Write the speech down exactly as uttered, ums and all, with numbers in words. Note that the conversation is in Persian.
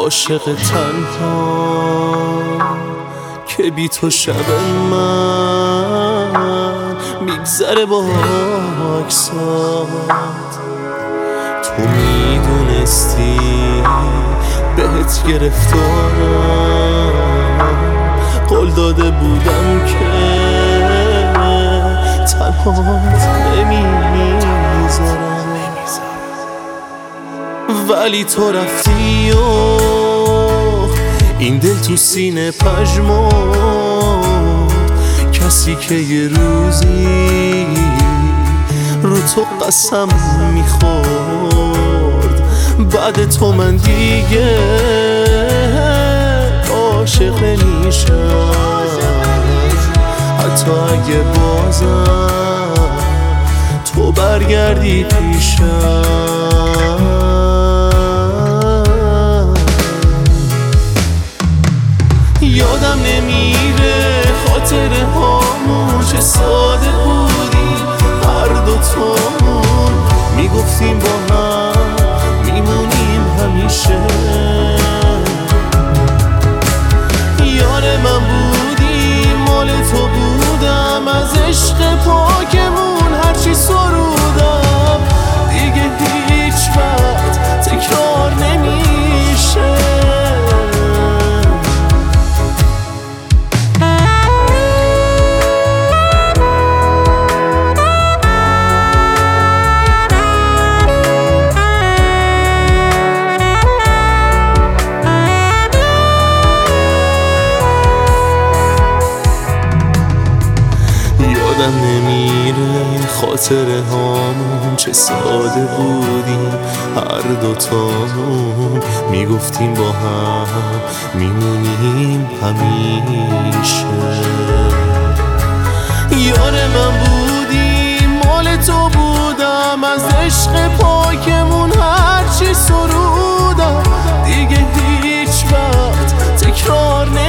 عاشق تنها که بی تو شب من میگذره با عکسات. تو میدونستی بهت گرفتارم، قول داده بودم که تنهات نمیذارم، ولی تو رفتی و این دل تو سینه پژمرد. کسی که یه روزی رو تو قسم میخورد، بعد تو من دیگه عاشق نمیشم، حتی اگه بازم تو برگردی پیشم. یادم نمیره خاطره هامون چه ساده بودیم، هر دوتامون میگفتیم با هم میمونیم همیشه. یار من بودی، مال تو بودم، از عشق پاکمون هرچی سرودم دیگه هیچ وقت تکرار نمیشه. یادم نمیره خاطره هامون چه ساده بودیم، هر دوتامون میگفتیم با هم میمونیم همیشه. یار من بودی، مال تو بودم، از عشق پاکمون هرچی سرودم دیگه هیچ وقت تکرار نمیشه.